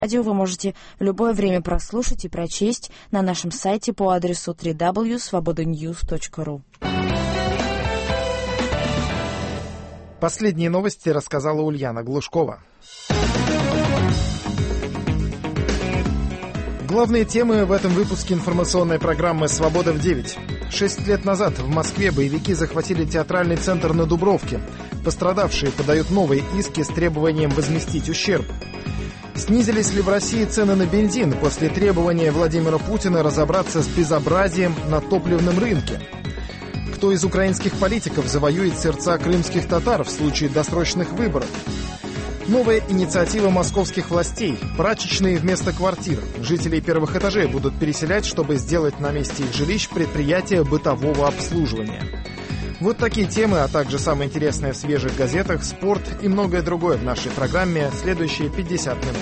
Радио вы можете в любое время прослушать и прочесть на нашем сайте по адресу www.svobodanews.ru. Последние новости рассказала Ульяна Глушкова. Главные темы в этом выпуске информационной программы «Свобода в 9». 6 лет назад в Москве боевики захватили театральный центр на Дубровке. Пострадавшие подают новые иски с требованием возместить ущерб. Снизились ли в России цены на бензин после требования Владимира Путина разобраться с безобразием на топливном рынке? Кто из украинских политиков завоюет сердца крымских татар в случае досрочных выборов? Новая инициатива московских властей. Прачечные вместо квартир. Жителей первых этажей будут переселять, чтобы сделать на месте их жилищ предприятия бытового обслуживания. Вот такие темы, а также самое интересное в свежих газетах, спорт и многое другое в нашей программе следующие 50 минут.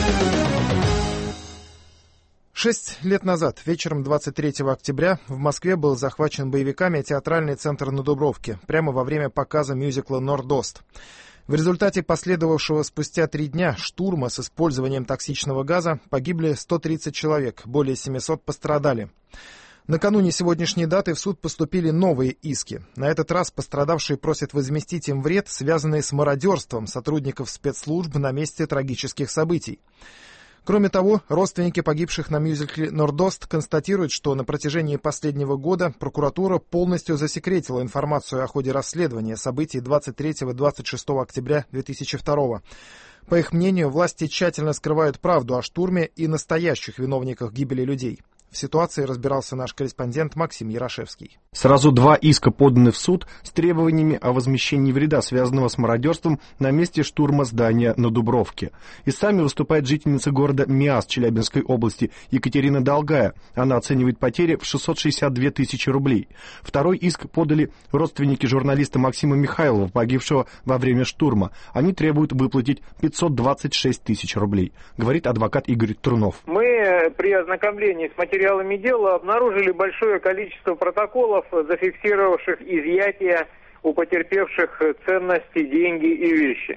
6 лет назад, вечером 23 октября, в Москве был захвачен боевиками театральный центр на Дубровке, прямо во время показа мюзикла «Нордост». В результате последовавшего спустя 3 дня штурма с использованием токсичного газа погибли 130 человек, более 700 пострадали. Накануне сегодняшней даты в суд поступили новые иски. На этот раз пострадавшие просят возместить им вред, связанный с мародерством сотрудников спецслужб на месте трагических событий. Кроме того, родственники погибших на мюзикле «Нордост» констатируют, что на протяжении последнего года прокуратура полностью засекретила информацию о ходе расследования событий 23-26 октября 2002. По их мнению, власти тщательно скрывают правду о штурме и настоящих виновниках гибели людей. В ситуации разбирался наш корреспондент Максим Ярошевский. Сразу 2 иска поданы в суд с требованиями о возмещении вреда, связанного с мародерством на месте штурма здания на Дубровке. И сами выступает жительница города Миас Челябинской области Екатерина Долгая. Она оценивает потери в 662 тысячи рублей. Второй иск подали родственники журналиста Максима Михайлова, погибшего во время штурма. Они требуют выплатить 526 тысяч рублей, говорит адвокат Игорь Трунов. Мы при ознакомлении с материалами дела обнаружили большое количество протоколов, зафиксировавших изъятие у потерпевших ценности, деньги и вещи.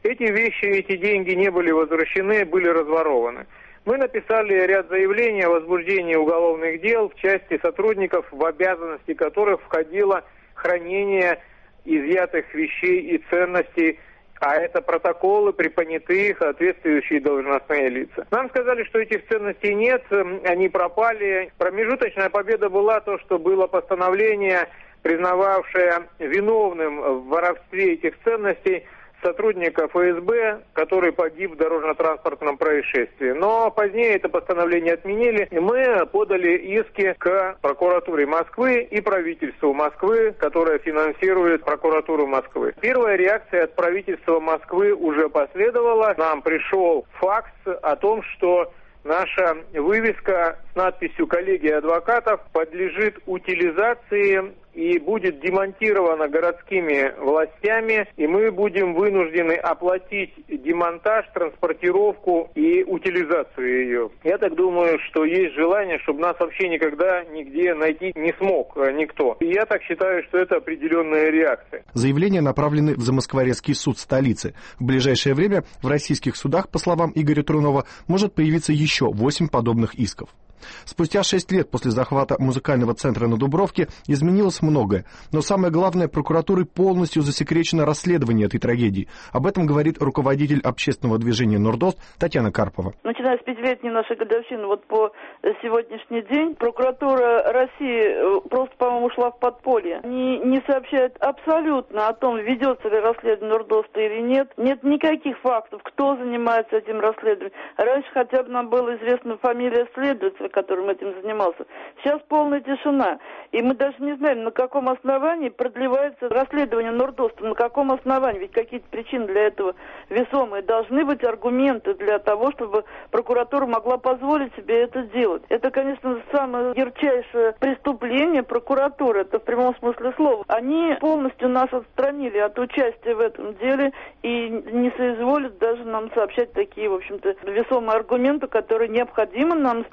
Эти деньги не были возвращены, были разворованы. Мы написали ряд заявлений о возбуждении уголовных дел в части сотрудников, в обязанности которых входило хранение изъятых вещей и ценностей, а это протоколы при понятых, соответствующие должностные лица. Нам сказали, что этих ценностей нет, они пропали. Промежуточная победа была то, что было постановление, признававшее виновным в воровстве этих ценностей сотрудника ФСБ, который погиб в дорожно-транспортном происшествии. Но позднее это постановление отменили, и мы подали иски к прокуратуре Москвы и правительству Москвы, которое финансирует прокуратуру Москвы. Первая реакция от правительства Москвы уже последовала. Нам пришел факс о том, что наша вывеска с надписью «Коллегия адвокатов» подлежит утилизации и будет демонтирована городскими властями, и мы будем вынуждены оплатить демонтаж, транспортировку и утилизацию ее. Я так думаю, что есть желание, чтобы нас вообще никогда нигде найти не смог никто. И я так считаю, что это определенная реакция. Заявления направлены в Замоскворецкий суд столицы. В ближайшее время в российских судах, по словам Игоря Трунова, может появиться еще 8 подобных исков. Спустя 6 лет после захвата музыкального центра на Дубровке изменилось многое, но самое главное, прокуратурой полностью засекречено расследование этой трагедии. Об этом говорит руководитель общественного движения «Нордост» Татьяна Карпова. Начиная с 5-летней нашей годовщины, вот по сегодняшний день, прокуратура России просто, по-моему, ушла в подполье. Они не сообщают абсолютно о том, ведется ли расследование Нордоста или нет. Нет никаких фактов, кто занимается этим расследованием. Раньше хотя бы нам была известна фамилия следователя, которым этим занимался. Сейчас полная тишина. И мы даже не знаем, на каком основании продлевается расследование Нордоста, на каком основании. Ведь какие-то причины для этого весомые. Должны быть аргументы для того, чтобы прокуратура могла позволить себе это делать. Это, конечно, самое ярчайшее преступление прокуратуры. Это в прямом смысле слова. Они полностью нас отстранили от участия в этом деле и не соизволят даже нам сообщать такие, в общем-то, весомые аргументы, которые необходимо нам знать, как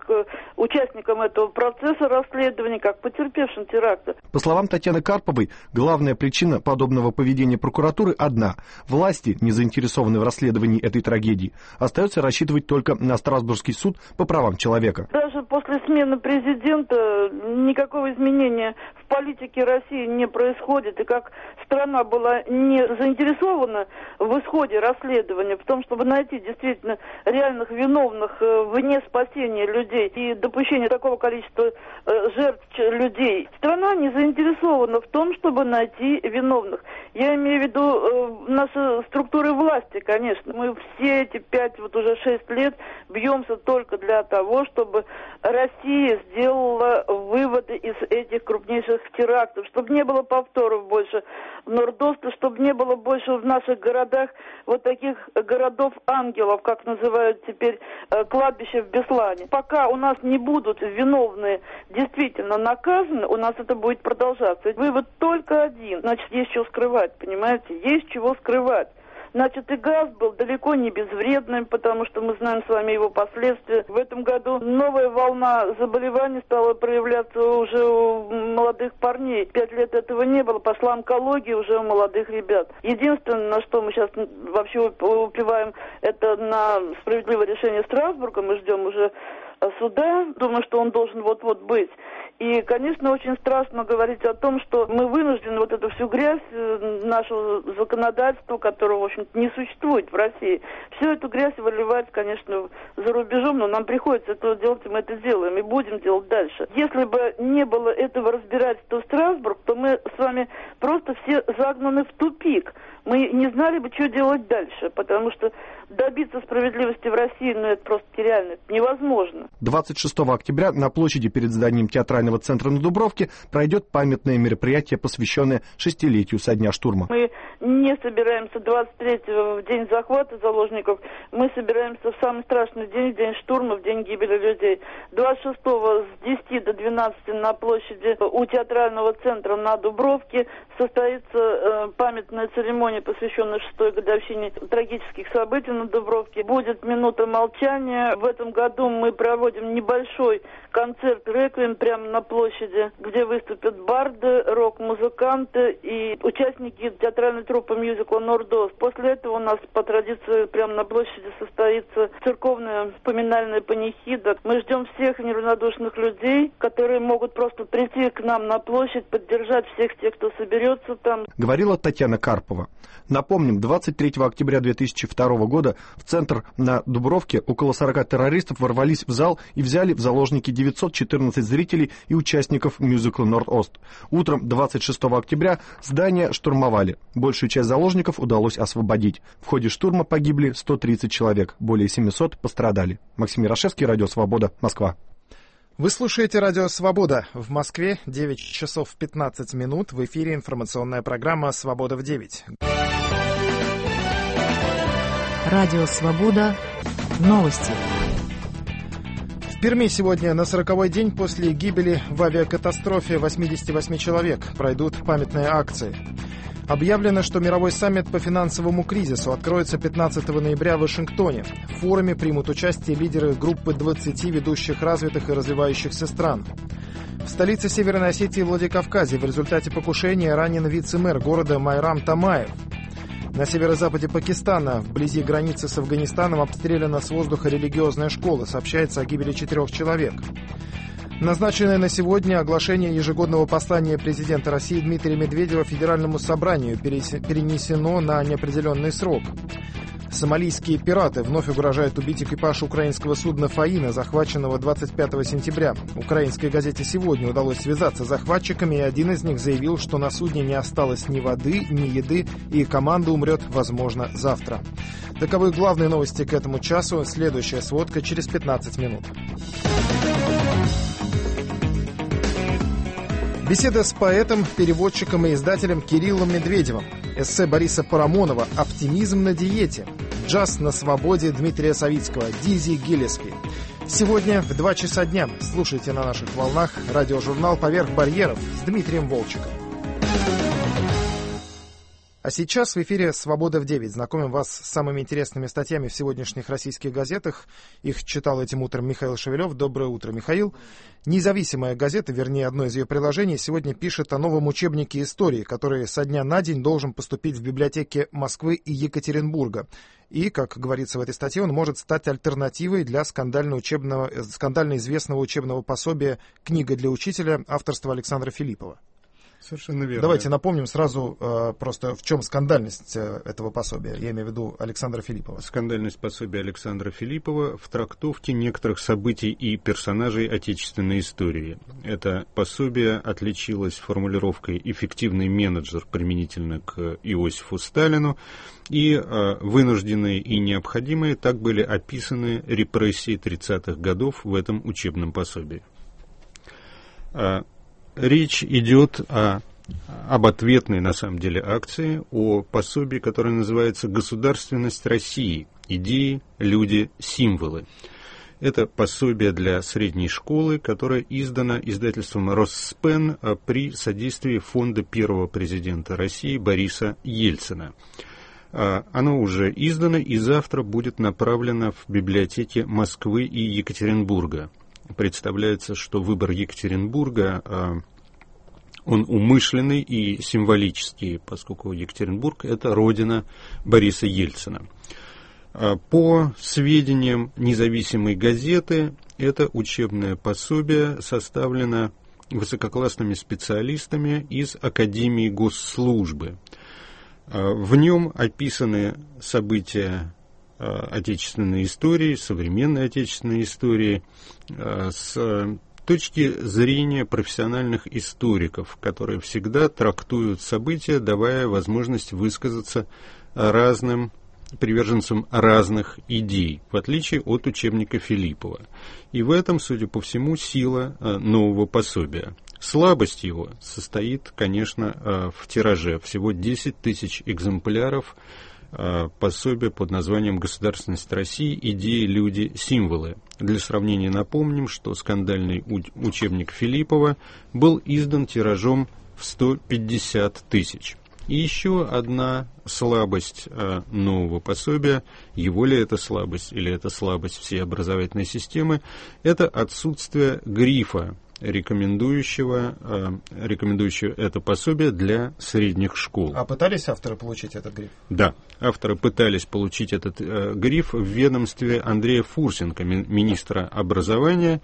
как участникам этого процесса расследования, как потерпевшим теракта. По словам Татьяны Карповой, главная причина подобного поведения прокуратуры одна. Власти, не заинтересованные в расследовании этой трагедии, остается рассчитывать только на Страсбургский суд по правам человека. Даже после смены президента никакого изменения в политике России не происходит. И как страна была не заинтересована в исходе расследования, в том, чтобы найти действительно реальных виновных вне спасения людей и допущения такого количества жертв людей, страна не заинтересована в том, чтобы найти виновных. Я имею в виду наши структуры власти, конечно. Мы все эти 6 лет бьемся только для того, чтобы Россия сделала выводы из этих крупнейших терактов, чтобы не было повторов больше в Норд-Осте, чтобы не было больше в наших городах вот таких городов-ангелов, как называют теперь кладбище в Беслане. Пока у нас не будут виновные действительно наказаны, у нас это будет продолжаться. Вывод только один. Значит, есть что скрывать, понимаете? Есть чего скрывать. Значит, и газ был далеко не безвредным, потому что мы знаем с вами его последствия. В этом году новая волна заболеваний стала проявляться уже у молодых парней. 5 лет этого не было. Пошла онкология уже у молодых ребят. Единственное, на что мы сейчас вообще упиваем, это на справедливое решение Страсбурга. Мы ждем уже суда. Думаю, что он должен вот-вот быть. И, конечно, очень страшно говорить о том, что мы вынуждены вот эту всю грязь нашего законодательства, которого, в общем-то, не существует в России, всю эту грязь выливать, конечно, за рубежом, но нам приходится это делать, и мы это делаем, и будем делать дальше. Если бы не было этого разбирательства в Страсбург, то мы с вами просто все загнаны в тупик. Мы не знали бы, что делать дальше, потому что добиться справедливости в России, это просто нереально, это невозможно. 26 октября на площади перед зданием театрального центра на Дубровке пройдет памятное мероприятие, посвященное 6-летию со дня штурма. Мы не собираемся 23-го в день захвата заложников, мы собираемся в самый страшный день, в день штурма, в день гибели людей. 26-го с 10 до 12 на площади у театрального центра на Дубровке состоится памятная церемония, посвященная 6-й годовщине трагических событий на Дубровке. Будет минута молчания. В этом году мы проводим небольшой концерт «Реквием» прямо на площади, где выступят барды, рок-музыканты и участники театральной труппы мюзикла «Норд-Ост». После этого у нас по традиции прямо на площади состоится церковная поминальная панихида. Мы ждем всех неравнодушных людей, которые могут просто прийти к нам на площадь, поддержать всех тех, кто соберется там. Говорила Татьяна Карпова. Напомним, 23 октября 2002 года в центр на Дубровке около 40 террористов ворвались в зал и взяли в заложники 914 зрителей и участников мюзикла «Норд-Ост». Утром 26 октября здание штурмовали. Большую часть заложников удалось освободить. В ходе штурма погибли 130 человек, более 700 пострадали. Максим Ярошевский, Радио Свобода, Москва. Вы слушаете Радио Свобода. В Москве 9 часов 15 минут. В эфире информационная программа «Свобода в 9». Радио Свобода. Новости. В Перми сегодня на 40-й день после гибели в авиакатастрофе 88 человек пройдут памятные акции. Объявлено, что мировой саммит по финансовому кризису откроется 15 ноября в Вашингтоне. В форуме примут участие лидеры группы 20 ведущих развитых и развивающихся стран. В столице Северной Осетии Владикавказе в результате покушения ранен вице-мэр города Майрам Тамаев. На северо-западе Пакистана, вблизи границы с Афганистаном, обстреляна с воздуха религиозная школа. Сообщается о гибели 4 человек. Назначенное на сегодня оглашение ежегодного послания президента России Дмитрия Медведева Федеральному собранию перенесено на неопределенный срок. Сомалийские пираты вновь угрожают убить экипаж украинского судна «Фаина», захваченного 25 сентября. Украинской газете «Сегодня» удалось связаться с захватчиками, и один из них заявил, что на судне не осталось ни воды, ни еды, и команда умрет, возможно, завтра. Таковы главные новости к этому часу. Следующая сводка через 15 минут. Беседа с поэтом, переводчиком и издателем Кириллом Медведевым. Эссе Бориса Парамонова «Оптимизм на диете». Джаз на свободе Дмитрия Савицкого, Дизи Гиллеспи. Сегодня в 2 часа дня слушайте на наших волнах радиожурнал «Поверх барьеров» с Дмитрием Волчиком. А сейчас в эфире «Свобода в 9». Знакомим вас с самыми интересными статьями в сегодняшних российских газетах. Их читал этим утром Михаил Шевелев. Доброе утро, Михаил. Независимая газета, вернее, одно из ее приложений, сегодня пишет о новом учебнике истории, который со дня на день должен поступить в библиотеки Москвы и Екатеринбурга. И, как говорится в этой статье, он может стать альтернативой для скандально известного учебного пособия «Книга для учителя» авторства Александра Филиппова. Совершенно верно. Давайте напомним сразу просто, в чем скандальность этого пособия. Я имею в виду Александра Филиппова. Скандальность пособия Александра Филиппова в трактовке некоторых событий и персонажей отечественной истории. Это пособие отличилось формулировкой «эффективный менеджер» применительно к Иосифу Сталину, и вынужденные и необходимые так были описаны репрессии 30-х годов в этом учебном пособии. Речь идет об ответной, на самом деле, акции, о пособии, которое называется «Государственность России. Идеи, люди, символы». Это пособие для средней школы, которое издано издательством «Росспен» при содействии фонда первого президента России Бориса Ельцина. Оно уже издано и завтра будет направлено в библиотеки Москвы и Екатеринбурга. Представляется, что выбор Екатеринбурга, он умышленный и символический, поскольку Екатеринбург – это родина Бориса Ельцина. По сведениям независимой газеты, это учебное пособие составлено высококлассными специалистами из Академии Госслужбы. В нем описаны события отечественной истории, современной отечественной истории с точки зрения профессиональных историков, которые всегда трактуют события, давая возможность высказаться разным приверженцам разных идей, в отличие от учебника Филиппова. И в этом, судя по всему, сила нового пособия. Слабость его состоит, конечно, в тираже. Всего 10 тысяч экземпляров пособие под названием «Государственность России. Идеи, люди, символы». Для сравнения напомним, что скандальный учебник Филиппова был издан тиражом в 150 тысяч. И еще одна слабость нового пособия, его ли это слабость или это слабость всей образовательной системы, это отсутствие грифа, рекомендующего это пособие для средних школ. А пытались авторы получить этот гриф? Да, авторы пытались получить этот гриф в ведомстве Андрея Фурсенко, министра образования.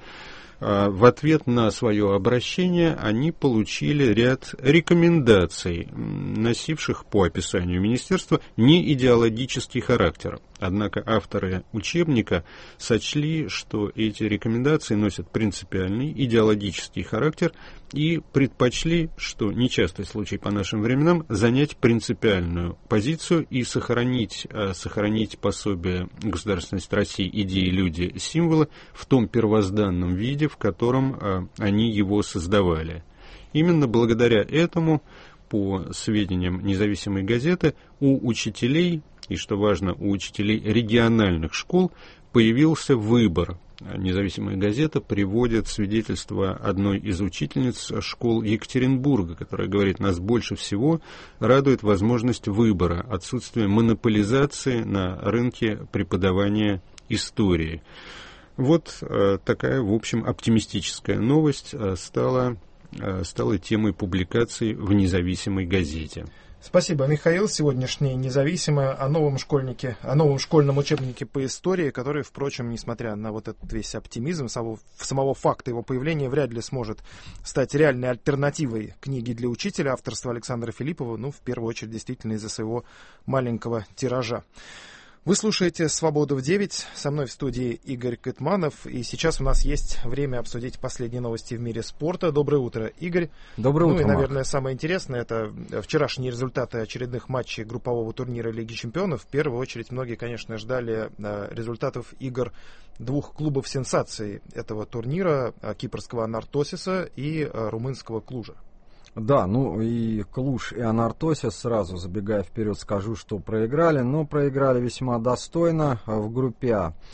В ответ на свое обращение они получили ряд рекомендаций, носивших по описанию министерства не идеологический характер. Однако авторы учебника сочли, что эти рекомендации носят принципиальный идеологический характер и предпочли, что нечастый случай по нашим временам, занять принципиальную позицию и сохранить пособие «Государственность России. Идеи, люди, символы» в том первозданном виде, в котором они его создавали. Именно благодаря этому, по сведениям независимой газеты, у учителей, и что важно, у учителей региональных школ появился выбор. Независимая газета приводит свидетельство одной из учительниц школ Екатеринбурга, которая говорит: нас больше всего радует возможность выбора, отсутствие монополизации на рынке преподавания истории. Вот такая, в общем, оптимистическая новость стала темой публикаций в независимой газете. Спасибо, Михаил. Сегодняшний «Независимое» о новом школьном учебнике по истории, который, впрочем, несмотря на вот этот весь оптимизм, самого факта его появления, вряд ли сможет стать реальной альтернативой книги для учителя авторства Александра Филиппова, в первую очередь, действительно, из-за своего маленького тиража. Вы слушаете «Свободу в 9». Со мной в студии Игорь Кытманов. И сейчас у нас есть время обсудить последние новости в мире спорта. Доброе утро, Игорь. Доброе утро, и, наверное, самое интересное — это вчерашние результаты очередных матчей группового турнира Лиги чемпионов. В первую очередь многие, конечно, ждали результатов игр двух клубов сенсаций этого турнира: кипрского Анартосиса и румынского Клужа. Да, и Клуж, и Анартосис, сразу забегая вперед, скажу, что проиграли, но проиграли весьма достойно в группе А.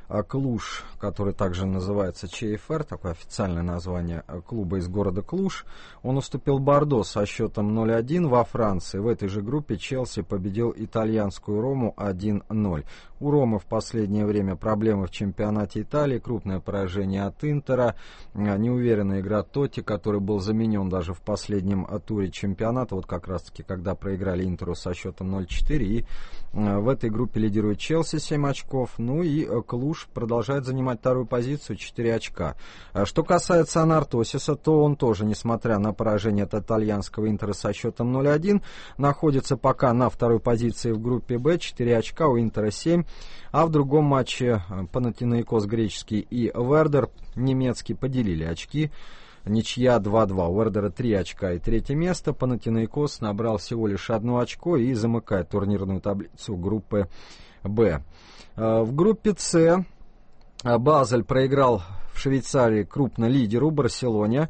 Клуж, который также называется ЧФР, такое официальное название клуба из города Клуж, он уступил Бордо со счетом 0-1 во Франции. В этой же группе Челси победил итальянскую Рому 1-0. У Ромы в последнее время проблемы в чемпионате Италии, крупное поражение от Интера, неуверенная игра Тотти, который был заменен даже в последнем туре чемпионата, вот как раз-таки когда проиграли Интеру со счетом 0-4. И в этой группе лидирует Челси 7 очков, ну и Клуж продолжает занимать вторую позицию 4 очка. Что касается Анартосиса, то он тоже, несмотря на поражение от итальянского Интера со счетом 0-1, находится пока на второй позиции в группе Б, 4 очка, у Интера 7. А в другом матче Панатинаикос греческий и Вердер немецкий поделили очки. Ничья 2-2. У Вердера 3 очка и третье место. Панатинаикос набрал всего лишь 1 очко и замыкает турнирную таблицу группы Б. В группе С Базель проиграл в Швейцарии крупно лидеру Барселоне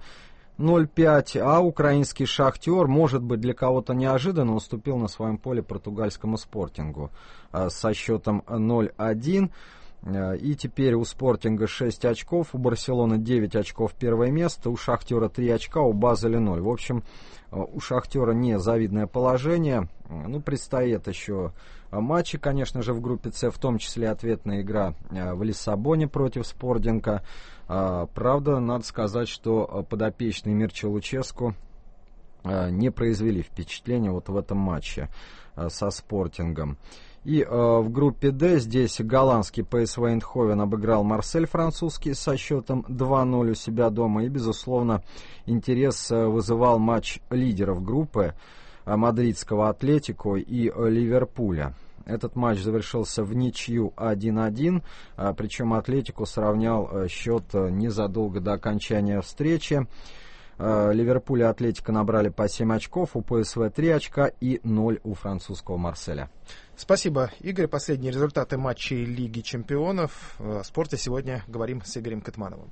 0-5, а украинский Шахтер, может быть, для кого-то неожиданно, уступил на своем поле португальскому Спортингу со счетом 0-1. И теперь у Спортинга 6 очков, у Барселоны 9 очков первое место, у Шахтера 3 очка, у Базеля 0. В общем, у Шахтера незавидное положение. Ну, предстоит еще матчи, конечно же, в группе С, в том числе ответная игра в Лиссабоне против Спортинга. Правда, надо сказать, что подопечные Мирча Луческу не произвели впечатления вот в этом матче со Спортингом. И в группе Д здесь голландский ПСВ Эйндховен обыграл Марсель французский со счетом 2-0 у себя дома. И, безусловно, интерес вызывал матч лидеров группы мадридского Атлетико и Ливерпуля. Этот матч завершился в ничью 1-1, причем Атлетико сравнял счет незадолго до окончания встречи. Ливерпуль и Атлетико набрали по 7 очков, у ПСВ 3 очка и 0 у французского Марселя. Спасибо, Игорь. Последние результаты матчей Лиги чемпионов. О спорте сегодня говорим с Игорем Кытмановым.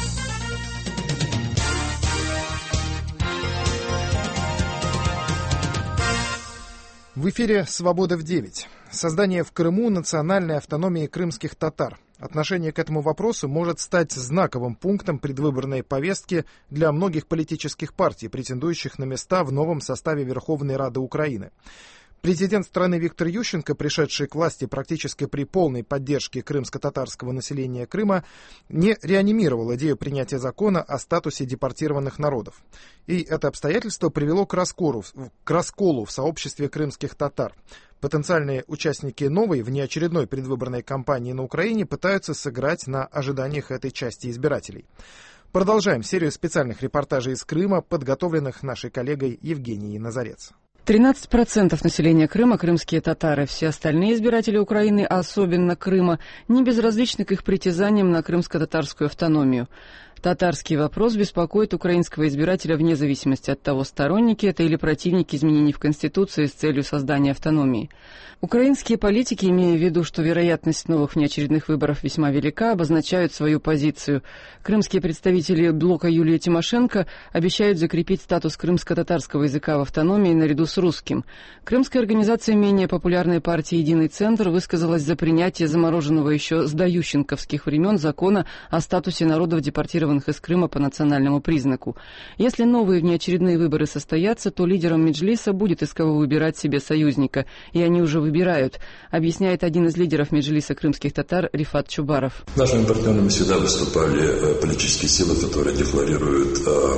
В эфире «Свобода в 9». Создание в Крыму национальной автономии крымских татар. Отношение к этому вопросу может стать знаковым пунктом предвыборной повестки для многих политических партий, претендующих на места в новом составе Верховной Рады Украины. Президент страны Виктор Ющенко, пришедший к власти практически при полной поддержке крымско-татарского населения Крыма, не реанимировал идею принятия закона о статусе депортированных народов. И это обстоятельство привело к расколу в сообществе крымских татар. Потенциальные участники новой внеочередной предвыборной кампании на Украине пытаются сыграть на ожиданиях этой части избирателей. Продолжаем серию специальных репортажей из Крыма, подготовленных нашей коллегой Евгенией Назарец. 13% населения Крыма – крымские татары. Все остальные избиратели Украины, а особенно Крыма, не безразличны к их притязаниям на крымско-татарскую автономию. Татарский вопрос беспокоит украинского избирателя вне зависимости от того, сторонники это или противники изменений в Конституции с целью создания автономии. Украинские политики, имея в виду, что вероятность новых внеочередных выборов весьма велика, обозначают свою позицию. Крымские представители блока Юлии Тимошенко обещают закрепить статус крымско-татарского языка в автономии наряду с русским. Крымская организация менее популярной партии «Единый центр» высказалась за принятие замороженного еще с доющенковских времен закона о статусе народов, депортированных из Крыма по национальному признаку. Если новые внеочередные выборы состоятся, то лидером Меджлиса будет из кого выбирать себе союзника. И они уже выбирают, объясняет один из лидеров Меджлиса крымских татар Рифат Чубаров. Нашими партнерами всегда выступали политические силы, которые декларируют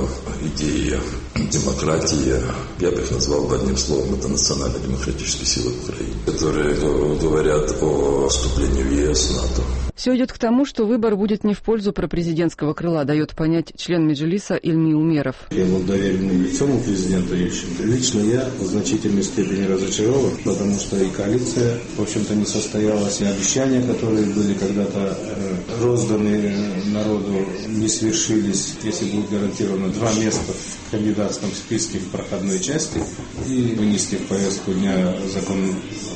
идеи демократии. Я бы их назвал одним словом, это национально-демократические силы Украины, которые говорят о вступлении в ЕС, НАТО. Все идет к тому, что выбор будет не в пользу пропрезидентского крыла, дает понять член Меджлиса Ильми Умеров. Я был доверенным лицом у президента Ющенко. Лично я в значительной степени разочарован, потому что и коалиция, в общем-то, не состоялась, и обещания, которые были когда-то розданы народу, не свершились. Если будет гарантировано 2 места в кандидатском списке в проходной части и вынести в повестку дня закон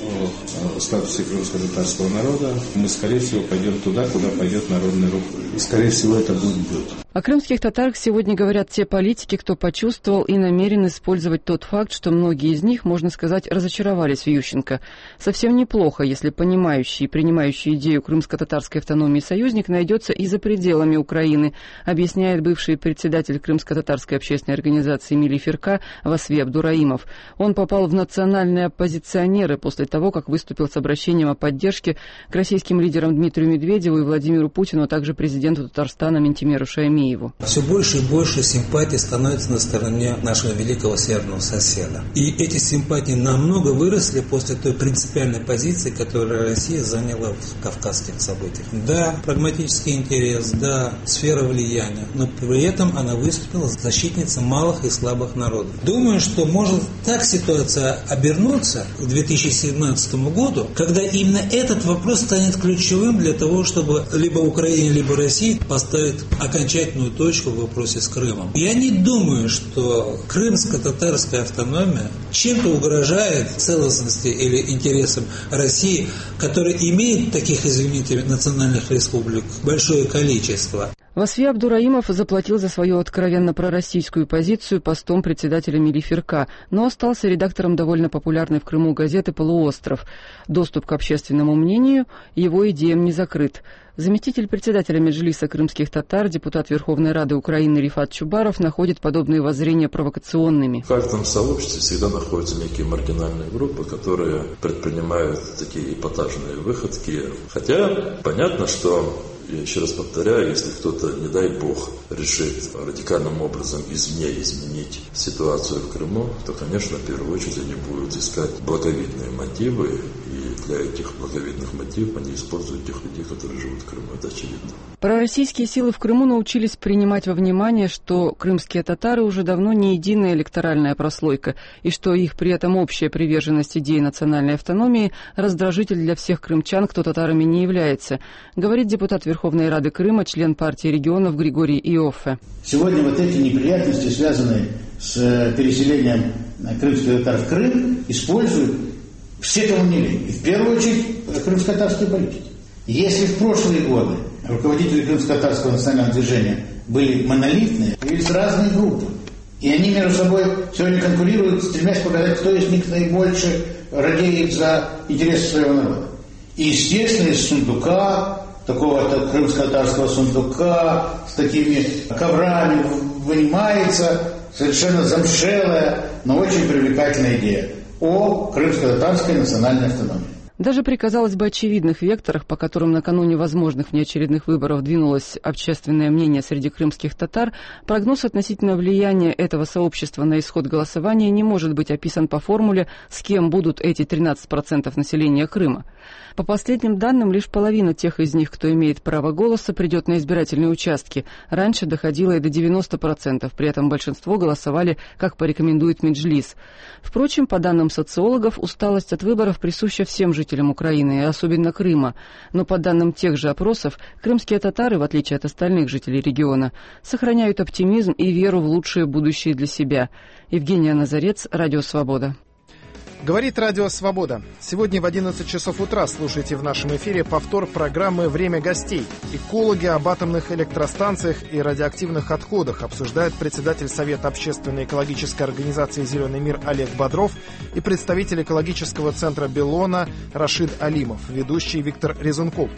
о статусе крымско-татарского народа, мы, скорее всего, пойдем туда, куда пойдет народный рух. И, скорее всего, это будет бюд. О крымских татарах сегодня говорят те политики, кто почувствовал и намерен использовать тот факт, что многие из них, можно сказать, разочаровались в Ющенко. Совсем неплохо, если понимающий и принимающий идею крымско-татарской автономии союзник найдется и за пределами Украины, объясняет бывший председатель крымско-татарской общественной организации Милифирка Васви Абдураимов. Он попал в национальные оппозиционеры после того, как выступил с обращением о поддержке к российским лидерам Дмитрию Медведеву и Владимиру Путину, а также президенту Татарстана Ментимеру Шаймиеву. Все больше и больше симпатий становится на стороне нашего великого северного соседа. И эти симпатии намного выросли после той принципиальной позиции, которую Россия заняла в кавказских событиях. Да, прагматический интерес, да, сфера влияния, но при этом она выступила защитницей малых и слабых народов. Думаю, что может так ситуация обернуться к 2017 году, когда именно этот вопрос станет ключевым для того, чтобы либо Украине, либо России поставить окончательную точку в вопросе с Крымом. Я не думаю, что крымско-татарская автономия чем-то угрожает целостности или интересам России, которая имеет таких, извините, национальных республик большое количество. Васви Абдураимов заплатил за свою откровенно пророссийскую позицию постом председателя Милифирка, но остался редактором довольно популярной в Крыму газеты «Полуостров». Доступ к общественному мнению его идеям не закрыт. Заместитель председателя Меджлиса крымских татар, депутат Верховной Рады Украины Рифат Чубаров находит подобные воззрения провокационными. В каждом сообществе всегда находятся некие маргинальные группы, которые предпринимают такие эпатажные выходки. Хотя понятно, что, я еще раз повторяю, если кто-то, не дай бог, решит радикальным образом извне изменить ситуацию в Крыму, то, конечно, в первую очередь они будут искать благовидные мотивы, и для этих благовидных мотивов они используют тех людей, которые живут в Крыму. Это очевидно. Пророссийские силы в Крыму научились принимать во внимание, что крымские татары уже давно не единая электоральная прослойка, и что их при этом общая приверженность идее национальной автономии раздражитель для всех крымчан, кто татарами не является, говорит депутат Верховной Рады Крыма, член партии регионов Григорий Иоффе. Сегодня вот эти неприятности, связанные с переселением крымских татар в Крым, используют все, кому не лень. И в первую очередь крымско-татарские политики. Если в прошлые годы руководители крымско-татарского национального движения были монолитные, появились разные группы. И они между собой сегодня конкурируют, стремясь показать, кто из них наибольше радеет за интересы своего народа. И, естественно, из сундука, такого-то крымско-татарского сундука, с такими коврами вынимается совершенно замшелая, но очень привлекательная идея о крымско-татарской национальной автономии. Даже при, казалось бы, очевидных векторах, по которым накануне возможных внеочередных выборов двинулось общественное мнение среди крымских татар, прогноз относительно влияния этого сообщества на исход голосования не может быть описан по формуле, с кем будут эти 13% населения Крыма. По последним данным, лишь половина тех из них, кто имеет право голоса, придет на избирательные участки. Раньше доходило и до 90%, при этом большинство голосовали, как порекомендует Меджлис. Впрочем, по данным социологов, усталость от выборов присуща всем жителям Украины, и особенно Крыма. Но по данным тех же опросов, крымские татары, в отличие от остальных жителей региона, сохраняют оптимизм и веру в лучшее будущее для себя. Евгения Назарец, Радио Свобода. Говорит Радио Свобода. Сегодня в 11 часов утра слушайте в нашем эфире повтор программы «Время гостей». Экологи об атомных электростанциях и радиоактивных отходах обсуждают председатель Совета общественной экологической организации «Зеленый мир» Олег Бодров и представитель экологического центра «Беллона» Рашид Алимов, ведущий Виктор Резунков.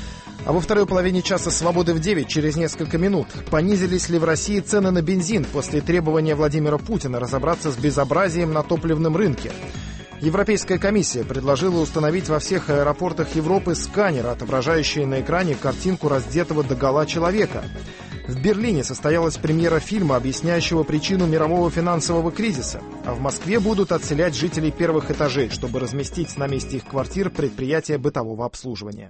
А во второй половине часа «Свободы» в 9, через несколько минут. Понизились ли в России цены на бензин после требования Владимира Путина разобраться с безобразием на топливном рынке? Европейская комиссия предложила установить во всех аэропортах Европы сканеры, отображающие на экране картинку раздетого догола человека. В Берлине состоялась премьера фильма, объясняющего причину мирового финансового кризиса. А в Москве будут отселять жителей первых этажей, чтобы разместить на месте их квартир предприятия бытового обслуживания.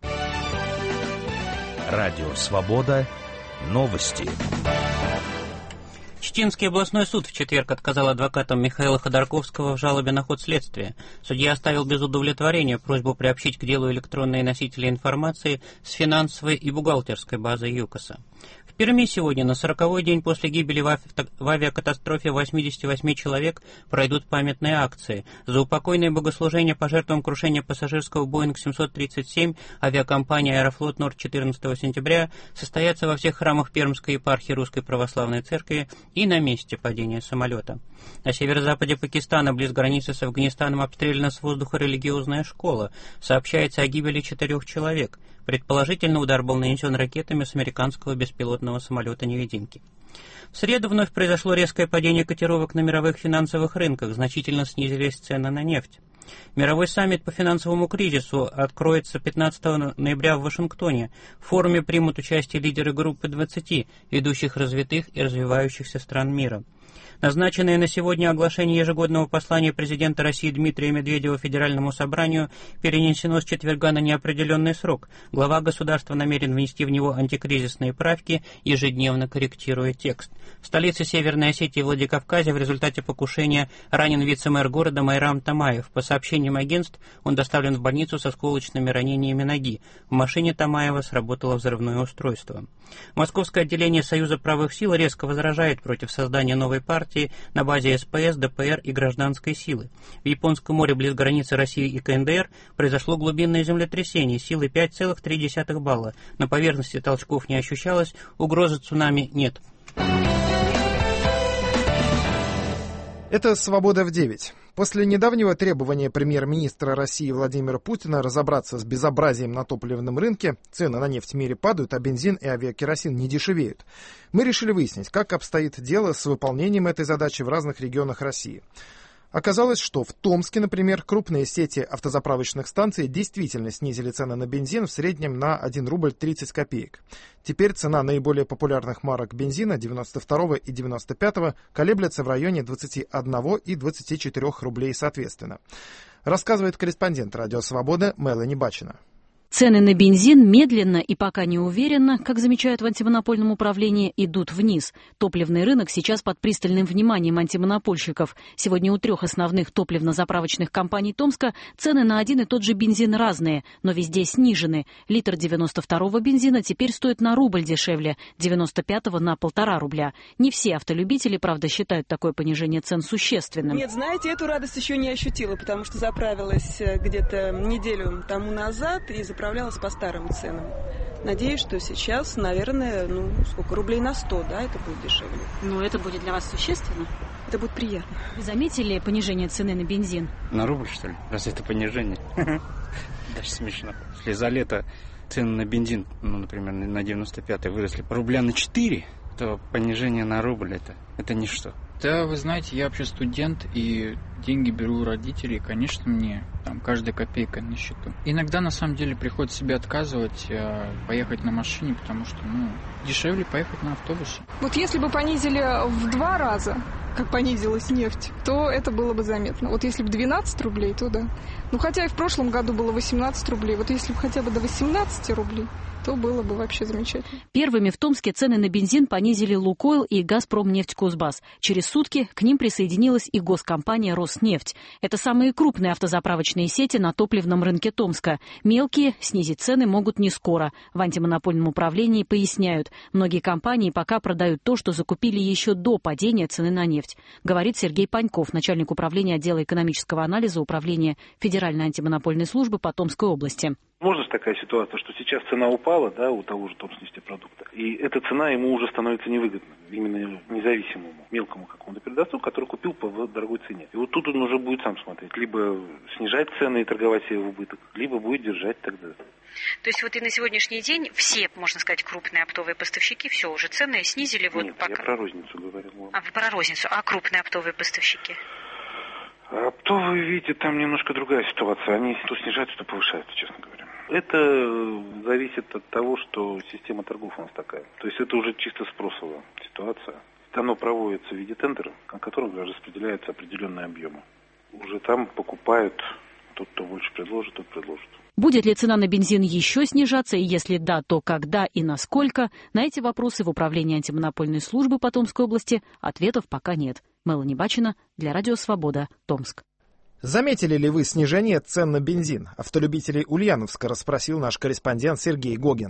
Радио «Свобода». Новости. Читинский областной суд в четверг отказал адвокатам Михаила Ходорковского в жалобе на ход следствия. Судья оставил без удовлетворения просьбу приобщить к делу электронные носители информации с финансовой и бухгалтерской базы ЮКОСа. В Перми сегодня, на 40-й день после гибели в авиакатастрофе 88 человек, пройдут памятные акции. За упокойное богослужение по жертвам крушения пассажирского Боинг 737 авиакомпании «Аэрофлот Норд» 14 сентября состоятся во всех храмах Пермской епархии Русской Православной Церкви и на месте падения самолета. На северо-западе Пакистана, близ границы с Афганистаном, обстреляна с воздуха религиозная школа. Сообщается о гибели 4 человек. Предположительно, удар был нанесен ракетами с американского беспилотного самолета-невидимки. В среду вновь произошло резкое падение котировок на мировых финансовых рынках, значительно снизились цены на нефть. Мировой саммит по финансовому кризису откроется 15 ноября в Вашингтоне. В форуме примут участие лидеры группы 20 ведущих развитых и развивающихся стран мира. Назначенное на сегодня оглашение ежегодного послания президента России Дмитрия Медведева Федеральному собранию перенесено с четверга на неопределенный срок. Глава государства намерен внести в него антикризисные правки, ежедневно корректируя текст. В столице Северной Осетии Владикавказе в результате покушения ранен вице-мэр города Майрам Тамаев. По сообщениям агентств, он доставлен в больницу со осколочными ранениями ноги. В машине Тамаева сработало взрывное устройство. Московское отделение Союза правых сил резко возражает против создания новой партии на базе СПС, ДПР и гражданской силы. В Японском море близ границы России и КНДР произошло глубинное землетрясение силой 5,3 балла. На поверхности толчков не ощущалось, угрозы цунами нет. Это «Свобода в 9». После недавнего требования премьер-министра России Владимира Путина разобраться с безобразием на топливном рынке, цены на нефть в мире падают, а бензин и авиакеросин не дешевеют. Мы решили выяснить, как обстоит дело с выполнением этой задачи в разных регионах России. Оказалось, что в Томске, например, крупные сети автозаправочных станций действительно снизили цены на бензин в среднем на 1 рубль 30 копеек. Теперь цена наиболее популярных марок бензина 92 и 95 колеблется в районе 21 и 24 рублей соответственно. Рассказывает корреспондент «Радио Свобода» Мелани Бачина. Цены на бензин медленно и пока не уверенно, как замечают в антимонопольном управлении, идут вниз. Топливный рынок сейчас под пристальным вниманием антимонопольщиков. Сегодня у 3 основных топливно-заправочных компаний Томска цены на один и тот же бензин разные, но везде снижены. Литр 92-го бензина теперь стоит на рубль дешевле, 95-го на 1,5 рубля. Не все автолюбители, правда, считают такое понижение цен существенным. Нет, знаете, эту радость еще не ощутила, потому что заправилась где-то неделю тому назад и заправилась по старым ценам. Надеюсь, что сейчас, наверное, рублей на 100, да, это будет дешевле. Но это будет для вас существенно? Это будет приятно. Вы заметили понижение цены на бензин? На рубль, что ли? Разве это понижение? Даже смешно. Если за лето цены на бензин, например, на 95-й выросли рубля на 4, то понижение на рубль это ничто. Да, вы знаете, я вообще студент, и деньги беру у родителей, и, конечно, мне там каждая копейка на счету. Иногда, на самом деле, приходится себе отказывать, поехать на машине, потому что, дешевле поехать на автобусе. Вот если бы понизили в 2 раза, как понизилась нефть, то это было бы заметно. Вот если бы 12 рублей, то да. Хотя и в прошлом году было 18 рублей. Вот если бы хотя бы до 18 рублей, то было бы вообще замечательно. Первыми в Томске цены на бензин понизили «Лукойл» и «Газпромнефтькузбасс». Через сутки к ним присоединилась и госкомпания «Роснефть». Это самые крупные автозаправочные сети на топливном рынке Томска. Мелкие снизить цены могут не скоро. В антимонопольном управлении поясняют, многие компании пока продают то, что закупили еще до падения цены на нефть, говорит Сергей Паньков, начальник управления отдела экономического анализа Управления Федеральной антимонопольной службы по Томской области. Может такая ситуация, что сейчас цена упала, да, у того же Томснефтепродукта, и эта цена ему уже становится невыгодна, именно независимому, мелкому какому-то передавцу, который купил по дорогой цене. И вот тут он уже будет сам смотреть, либо снижать цены и торговать себе в убыток, либо будет держать тогда. То есть вот и на сегодняшний день все, можно сказать, крупные оптовые поставщики, все, уже цены снизили? Нет, пока... я про розницу говорил. Вы про розницу, а крупные оптовые поставщики? Оптовые, видите, там немножко другая ситуация. Они то снижаются, то повышаются, честно говоря. Это зависит от того, что система торгов у нас такая. То есть это уже чисто спросовая ситуация. Оно проводится в виде тендера, на котором распределяются определенные объемы. Уже там покупают тот, кто больше предложит, тот предложит. Будет ли цена на бензин еще снижаться, и если да, то когда и насколько? На эти вопросы в Управлении антимонопольной службы по Томской области ответов пока нет. Мелани Бачина для Радио Свобода, Томск. Заметили ли вы снижение цен на бензин? Автолюбителей Ульяновска расспросил наш корреспондент Сергей Гогин.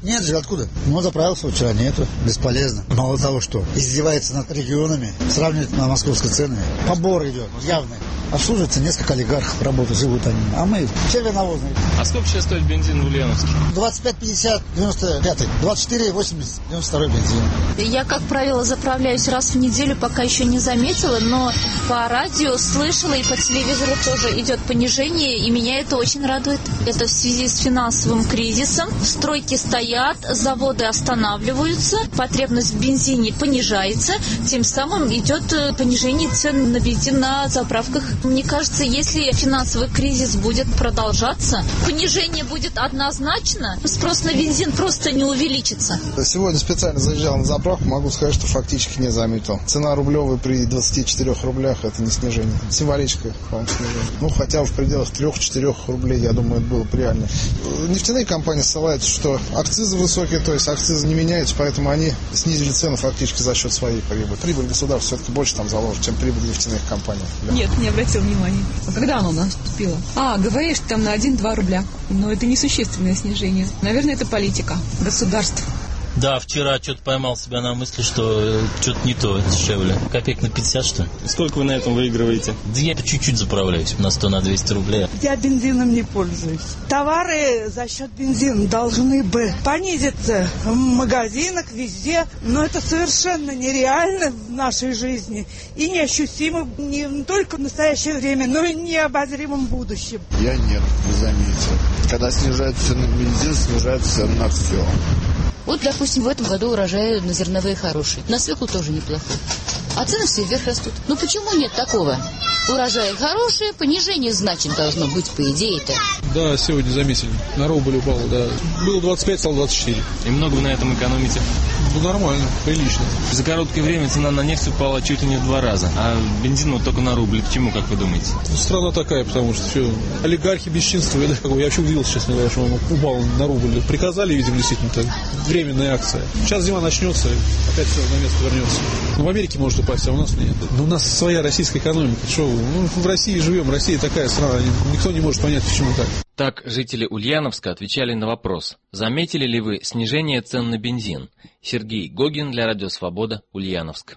Нет же, откуда? Ну, заправился вчера, нету. Бесполезно. Мало того, что издевается над регионами, сравнивает на московской цены. Побор идет, явный. Обслуживается несколько олигархов, работают, живут они. А мы все виновозные. А сколько сейчас стоит бензин в Ульяновске? 25,50, 95, 24,80, 92 бензин. Я, как правило, заправляюсь раз в неделю, пока еще не заметила, но по радио слышала и по телевизору тоже идет понижение, и меня это очень радует. Это в связи с финансовым кризисом. Стройки стоят, заводы останавливаются, потребность в бензине понижается, тем самым идет понижение цен на бензин на заправках. Мне кажется, если финансовый кризис будет продолжаться, понижение будет однозначно, спрос на бензин просто не увеличится. Сегодня специально заезжал на заправку, могу сказать, что фактически не заметил. Цена рублевая при 24 рублях – это не снижение. Символическое, по-моему, снижение. Ну, хотя в пределах 3-4 рублей, я думаю, это было бы реально. Нефтяные компании ссылаются, что акцизы высокие, то есть акцизы не меняются, поэтому они снизили цену фактически за счет своей прибыли. Прибыль государства все-таки больше там заложена, чем прибыль нефтяных компаний. Нет, не обратил внимания. А когда оно наступило? Говоришь, там на 1-2 рубля. Но это несущественное снижение. Наверное, это политика государства. Да, вчера что-то поймал себя на мысли, что что-то не то, дешевле. Копеек на 50, что ли? Сколько вы на этом выигрываете? Да я чуть-чуть заправляюсь, на 100-200 рублей. Я бензином не пользуюсь. Товары за счет бензина должны бы понизиться в магазинах, везде. Но это совершенно нереально в нашей жизни. И неощутимо не только в настоящее время, но и в необозримом будущем. Я нет, не заметил. Когда снижается цена на бензин, снижается цена на все. Вот, допустим, в этом году урожаи на зерновые хорошие. На свеклу тоже неплохой. А цены все вверх растут. Ну почему нет такого? Урожаи хорошие, понижение значит должно быть, по идее-то. Да, сегодня заметили. На рубль упало, да. Было 25, стало 24. И много вы на этом экономите? Ну, нормально, прилично. За короткое время цена на нефть упала чуть ли не в 2 раза. А бензин вот только на рубль. Почему, как вы думаете? Страна такая, потому что все, олигархи бесчинствуют. Я вообще удивился, честно говоря, что он упал на рубль. Приказали, видимо, действительно, так. Временная акция. Сейчас зима начнется, опять все на место вернется. В Америке может упасть, а у нас нет. Но у нас своя российская экономика. Что, в России живем, Россия такая страна, никто не может понять, почему так. Так жители Ульяновска отвечали на вопрос: заметили ли вы снижение цен на бензин? Сергей Гогин для Радио Свобода, Ульяновск.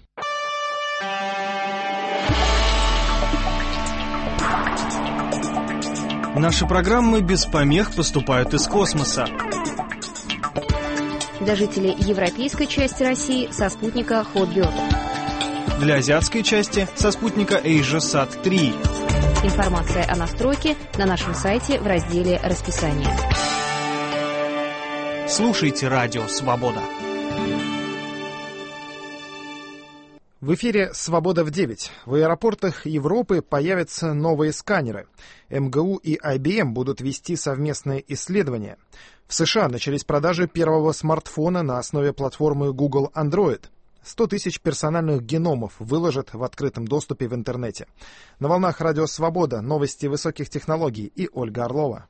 Наши программы без помех поступают из космоса. Для жителей европейской части России со спутника Hotbird. Для азиатской части со спутника AsiaSat-3. Информация о настройке на нашем сайте в разделе «Расписание». Слушайте Радио Свобода. В эфире «Свобода в 9». В аэропортах Европы появятся новые сканеры. МГУ и IBM будут вести совместные исследования. В США начались продажи первого смартфона на основе платформы Google Android. 100 тысяч персональных геномов выложат в открытом доступе в интернете. На волнах Радио Свобода новости высоких технологий и Ольга Орлова.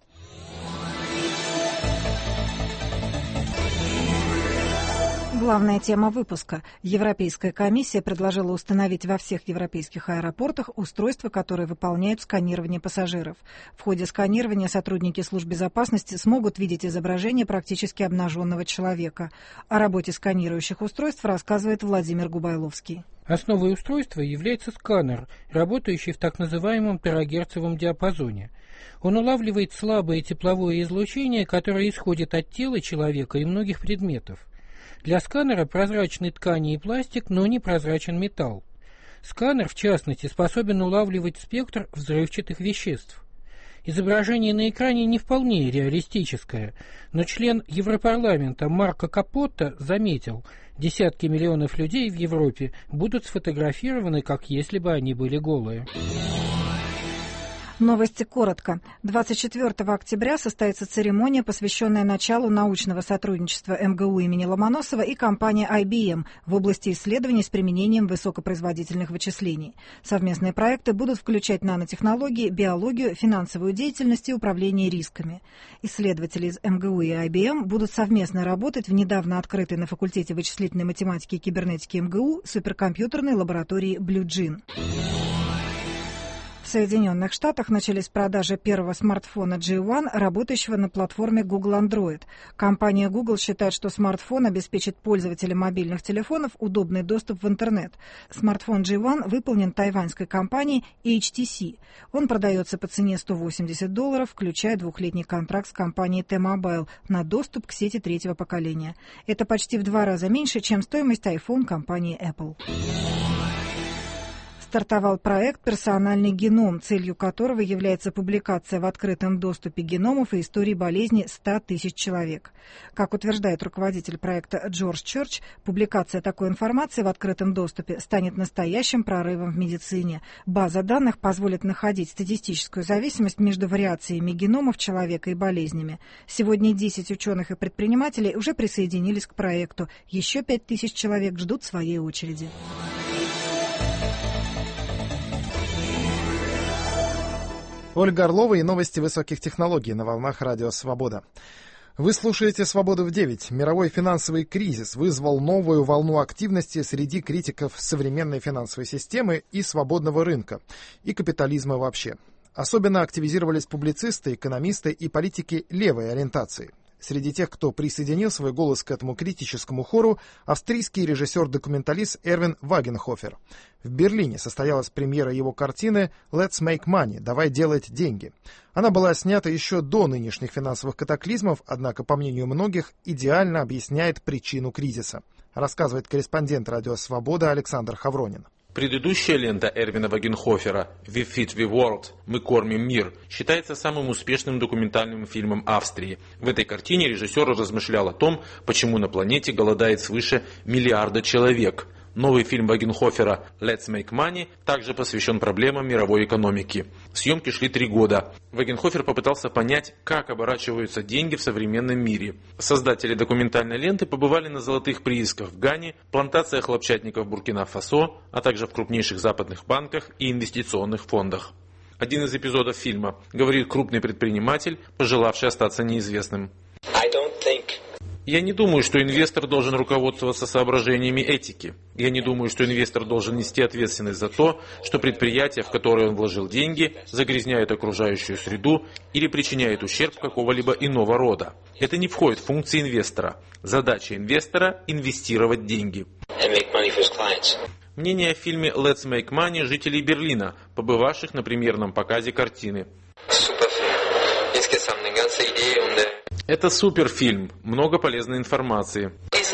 Главная тема выпуска. Европейская комиссия предложила установить во всех европейских аэропортах устройства, которые выполняют сканирование пассажиров. В ходе сканирования сотрудники служб безопасности смогут видеть изображение практически обнаженного человека. О работе сканирующих устройств рассказывает Владимир Губайловский. Основой устройства является сканер, работающий в так называемом терагерцовом диапазоне. Он улавливает слабое тепловое излучение, которое исходит от тела человека и многих предметов. Для сканера прозрачны ткани и пластик, но не прозрачен металл. Сканер, в частности, способен улавливать спектр взрывчатых веществ. Изображение на экране не вполне реалистическое, но член Европарламента Марко Капотто заметил, десятки миллионов людей в Европе будут сфотографированы, как если бы они были голые. Новости коротко. 24 октября состоится церемония, посвященная началу научного сотрудничества МГУ имени Ломоносова и компании IBM в области исследований с применением высокопроизводительных вычислений. Совместные проекты будут включать нанотехнологии, биологию, финансовую деятельность и управление рисками. Исследователи из МГУ и IBM будут совместно работать в недавно открытой на факультете вычислительной математики и кибернетики МГУ суперкомпьютерной лаборатории Blue Gene. В Соединенных Штатах начались продажи первого смартфона G1, работающего на платформе Google Android. Компания Google считает, что смартфон обеспечит пользователям мобильных телефонов удобный доступ в интернет. Смартфон G1 выполнен тайваньской компанией HTC. Он продается по цене $180, включая 2-летний контракт с компанией T-Mobile на доступ к сети третьего поколения. Это почти в 2 раза меньше, чем стоимость iPhone компании Apple. Стартовал проект «Персональный геном», целью которого является публикация в открытом доступе геномов и историй болезни 100 тысяч человек. Как утверждает руководитель проекта Джордж Черч, публикация такой информации в открытом доступе станет настоящим прорывом в медицине. База данных позволит находить статистическую зависимость между вариациями геномов человека и болезнями. Сегодня 10 ученых и предпринимателей уже присоединились к проекту. Еще 5000 человек ждут своей очереди. Ольга Орлова и новости высоких технологий на волнах Радио Свобода. Вы слушаете «Свободу в 9». Мировой финансовый кризис вызвал новую волну активности среди критиков современной финансовой системы и свободного рынка, и капитализма вообще. Особенно активизировались публицисты, экономисты и политики левой ориентации. Среди тех, кто присоединил свой голос к этому критическому хору, австрийский режиссер-документалист Эрвин Вагенхофер. В Берлине состоялась премьера его картины «Let's make money» – «Давай делать деньги». Она была снята еще до нынешних финансовых катаклизмов, однако, по мнению многих, идеально объясняет причину кризиса. Рассказывает корреспондент «Радио Свобода» Александр Хавронин. Предыдущая лента Эрвина Вагенхофера «We Feed the World» «Мы кормим мир» считается самым успешным документальным фильмом Австрии. В этой картине режиссер размышлял о том, почему на планете голодает свыше 1 миллиарда человек. Новый фильм Вагенхофера «Let's Make Money» также посвящен проблемам мировой экономики. Съемки шли 3 года. Вагенхофер попытался понять, как оборачиваются деньги в современном мире. Создатели документальной ленты побывали на золотых приисках в Гане, плантациях хлопчатников Буркина-Фасо, а также в крупнейших западных банках и инвестиционных фондах. Один из эпизодов фильма говорит крупный предприниматель, пожелавший остаться неизвестным. Я не думаю, что инвестор должен руководствоваться соображениями этики. Я не думаю, что инвестор должен нести ответственность за то, что предприятие, в которое он вложил деньги, загрязняет окружающую среду или причиняет ущерб какого-либо иного рода. Это не входит в функции инвестора. Задача инвестора – инвестировать деньги. Мнение о фильме «Let's Make Money» жителей Берлина, побывавших на премьерном показе картины. Это суперфильм, много полезной информации.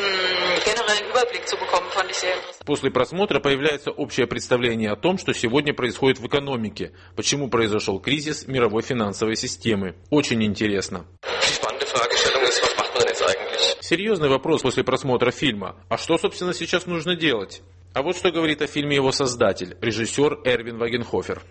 После просмотра появляется общее представление о том, что сегодня происходит в экономике, почему произошел кризис мировой финансовой системы. Очень интересно. Серьезный вопрос после просмотра фильма. А что, собственно, сейчас нужно делать? А вот что говорит о фильме его создатель, режиссер Эрвин Вагенхофер.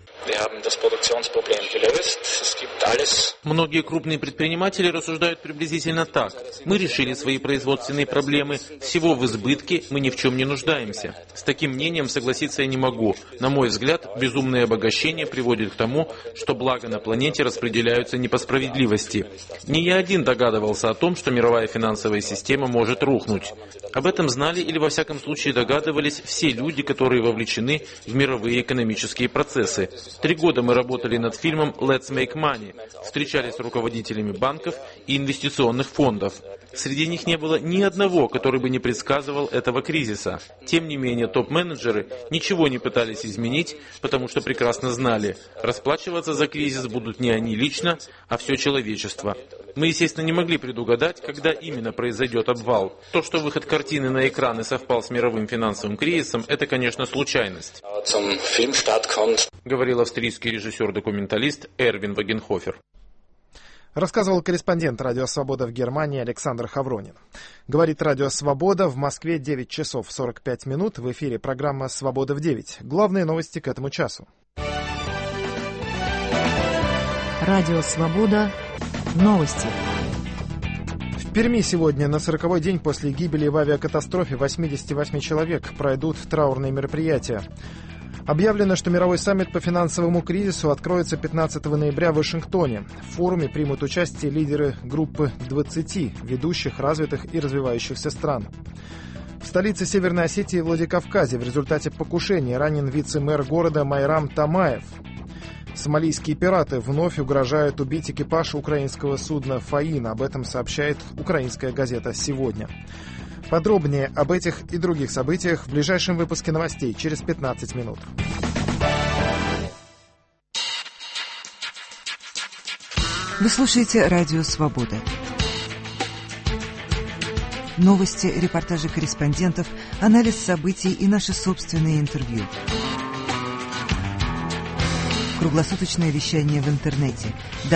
Многие крупные предприниматели рассуждают приблизительно так. Мы решили свои производственные проблемы, всего в избытке, мы ни в чем не нуждаемся. С таким мнением согласиться я не могу. На мой взгляд, безумное обогащение приводит к тому, что блага на планете распределяются не по справедливости. Не я один догадывался о том, что мировая финансовая система может рухнуть. Об этом знали или во всяком случае догадывались все люди, которые вовлечены в мировые экономические процессы. 3 года мы работали над фильмом «Let's Make Money», встречались с руководителями банков и инвестиционных фондов. Среди них не было ни одного, который бы не предсказывал этого кризиса. Тем не менее, топ-менеджеры ничего не пытались изменить, потому что прекрасно знали, расплачиваться за кризис будут не они лично, а все человечество. Мы, естественно, не могли предугадать, когда именно произойдет обвал. То, что выход картины на экраны совпал с мировым финансовым кризисом, это, конечно, случайность, говорил австрийский режиссер-документалист Эрвин Вагенхофер. Рассказывал корреспондент «Радио Свобода» в Германии Александр Хавронин. Говорит «Радио Свобода», в Москве 9 часов 45 минут. В эфире программа «Свобода в 9». Главные новости к этому часу. Радио Свобода. Новости. В Перми сегодня, на 40-й день после гибели в авиакатастрофе 88 человек, пройдут траурные мероприятия. Объявлено, что мировой саммит по финансовому кризису откроется 15 ноября в Вашингтоне. В форуме примут участие лидеры группы 20 ведущих, развитых и развивающихся стран. В столице Северной Осетии, Владикавказе, в результате покушения ранен вице-мэр города Майрам Тамаев. Сомалийские пираты вновь угрожают убить экипаж украинского судна «Фаин». Об этом сообщает украинская газета «Сегодня». Подробнее об этих и других событиях в ближайшем выпуске новостей через 15 минут. Вы слушаете «Радио Свобода». Новости, репортажи корреспондентов, анализ событий и наши собственные интервью. Круглосуточное вещание в интернете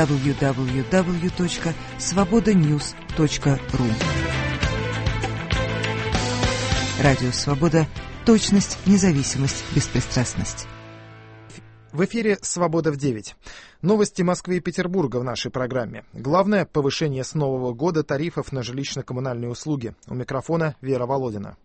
www.svobodanews.ru. Радио Свобода. Точность, независимость, беспристрастность. В эфире «Свобода в 9». Новости Москвы и Петербурга в нашей программе. Главное – повышение с Нового года тарифов на жилищно-коммунальные услуги. У микрофона Вера Володина.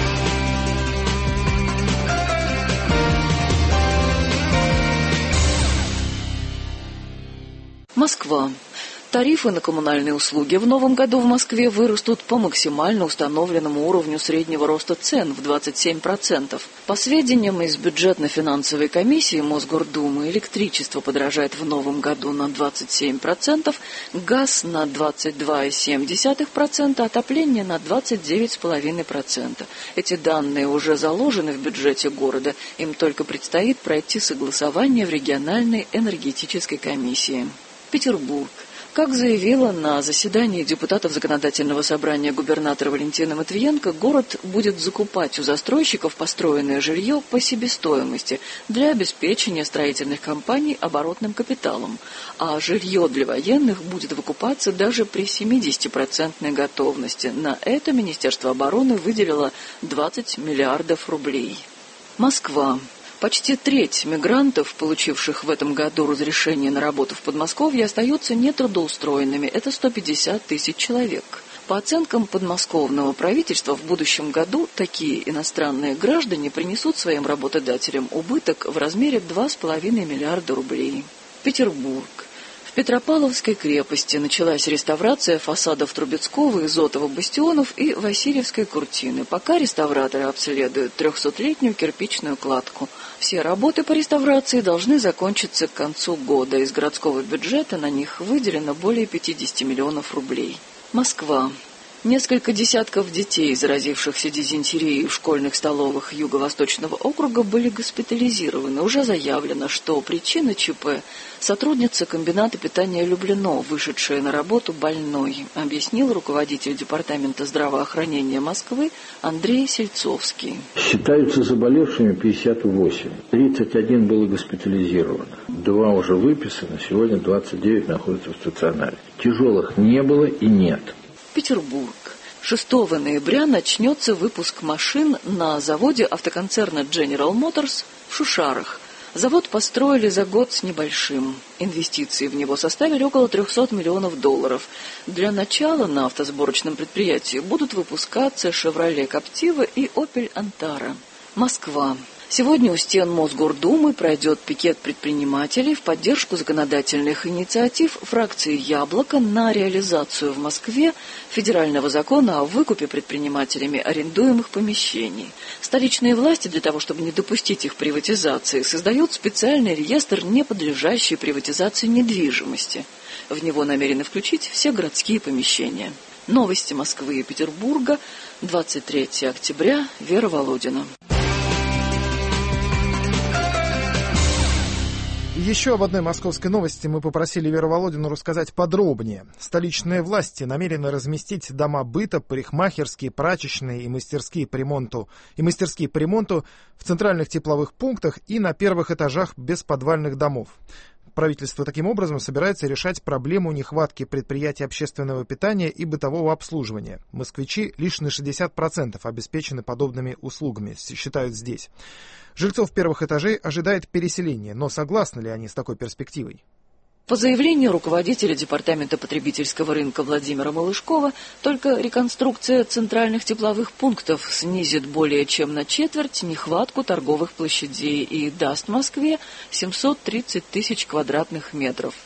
Москва. Тарифы на коммунальные услуги в новом году в Москве вырастут по максимально установленному уровню среднего роста цен в 27%. По сведениям из бюджетно-финансовой комиссии Мосгордумы, электричество подорожает в новом году на 27%, газ на 22,7%, отопление на 29,5%. Эти данные уже заложены в бюджете города, им только предстоит пройти согласование в региональной энергетической комиссии. Петербург. Как заявила на заседании депутатов Законодательного собрания губернатора Валентина Матвиенко, город будет закупать у застройщиков построенное жилье по себестоимости для обеспечения строительных компаний оборотным капиталом, а жилье для военных будет выкупаться даже при 70% готовности. На это Министерство обороны выделило 20 миллиардов рублей. Москва. Почти треть мигрантов, получивших в этом году разрешение на работу в Подмосковье, остаются нетрудоустроенными. Это 150 тысяч человек. По оценкам подмосковного правительства, в будущем году такие иностранные граждане принесут своим работодателям убыток в размере 2,5 миллиарда рублей. Петербург. В Петропавловской крепости началась реставрация фасадов Трубецкого, Изотова бастионов и Васильевской куртины. Пока реставраторы обследуют 300-летнюю кирпичную кладку. Все работы по реставрации должны закончиться к концу года. Из городского бюджета на них выделено более 50 миллионов рублей. Москва. Несколько десятков детей, заразившихся дизентерией в школьных столовых Юго-Восточного округа, были госпитализированы. Уже заявлено, что причина ЧП – сотрудница комбината питания «Люблино», вышедшая на работу больной, объяснил руководитель департамента здравоохранения Москвы Андрей Сельцовский. Считаются заболевшими 58. 31 было госпитализировано. 2 уже выписано, сегодня 29 находятся в стационаре. Тяжелых не было и нет. Петербург. 6 ноября начнется выпуск машин на заводе автоконцерна General Motors в Шушарах. Завод построили за год с небольшим. Инвестиции в него составили около $300 миллионов. Для начала на автосборочном предприятии будут выпускаться Chevrolet Captiva и Opel Antara. Москва. Сегодня у стен Мосгордумы пройдет пикет предпринимателей в поддержку законодательных инициатив фракции «Яблоко» на реализацию в Москве федерального закона о выкупе предпринимателями арендуемых помещений. Столичные власти для того, чтобы не допустить их приватизации, создают специальный реестр неподлежащей приватизации недвижимости. В него намерены включить все городские помещения. Новости Москвы и Петербурга, 23 октября, Вера Володина. Еще об одной московской новости мы попросили Веру Володину рассказать подробнее. Столичные власти намерены разместить дома быта, парикмахерские, прачечные и мастерские по ремонту в центральных тепловых пунктах и на первых этажах бесподвальных домов. Правительство таким образом собирается решать проблему нехватки предприятий общественного питания и бытового обслуживания. Москвичи лишь на 60% обеспечены подобными услугами, считают здесь. Жильцов первых этажей ожидает переселение, но согласны ли они с такой перспективой? По заявлению руководителя Департамента потребительского рынка Владимира Малышкова, только реконструкция центральных тепловых пунктов снизит более чем на четверть нехватку торговых площадей и даст Москве 730 тысяч квадратных метров.